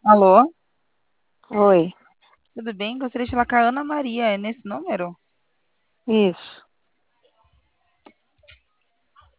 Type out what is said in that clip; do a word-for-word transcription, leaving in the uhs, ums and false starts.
Alô, Oi, tudo bem? Gostaria de falar com a Ana Maria, é nesse número? isso.